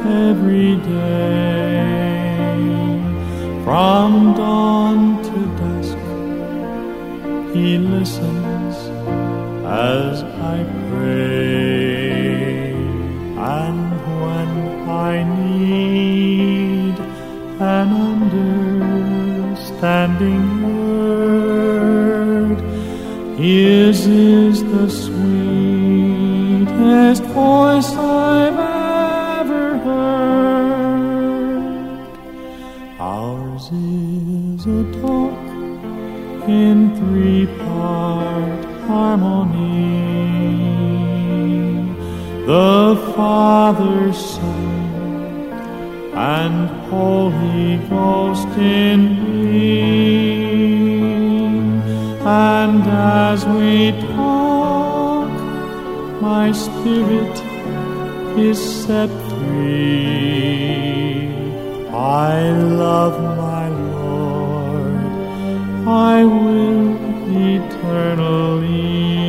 every day. From dawn to dusk, He listens as I pray. And when I need an understanding word, His is the sweetest voice I've ever heard. Ours is a talk in three-part harmony. The Father, Son, and Holy Ghost in me. And as we talk, my spirit is set free. I love my Lord, I will eternally.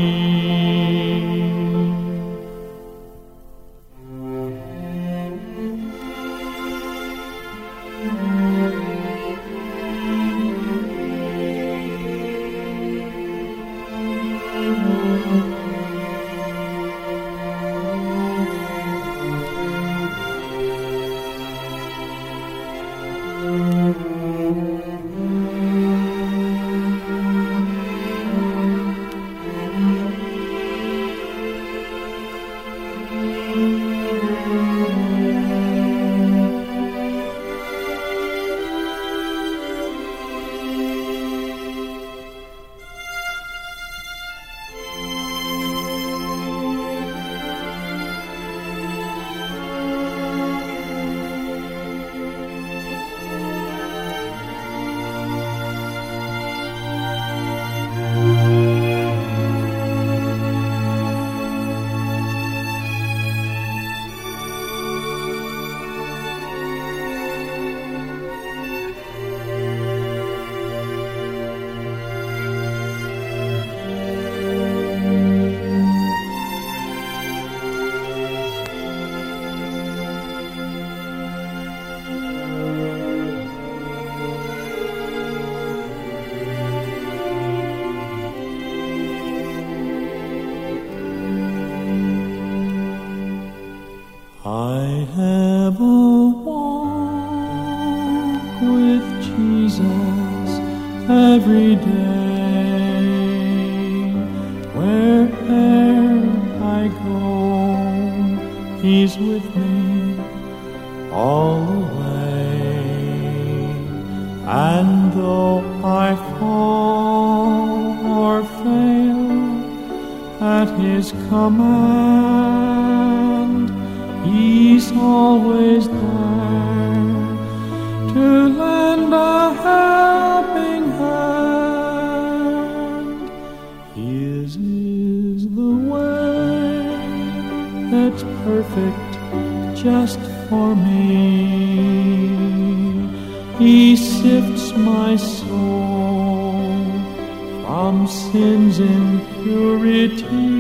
I have a walk with Jesus every day. Where'er I go, He's with me all the way. And though I fall or fail at His command, He's always there to lend a helping hand. His is the way that's perfect just for me. He sifts my soul from sin's impurity.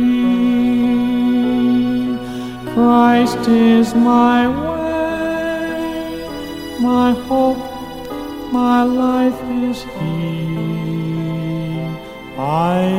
Christ is my way, my hope, my life is He. I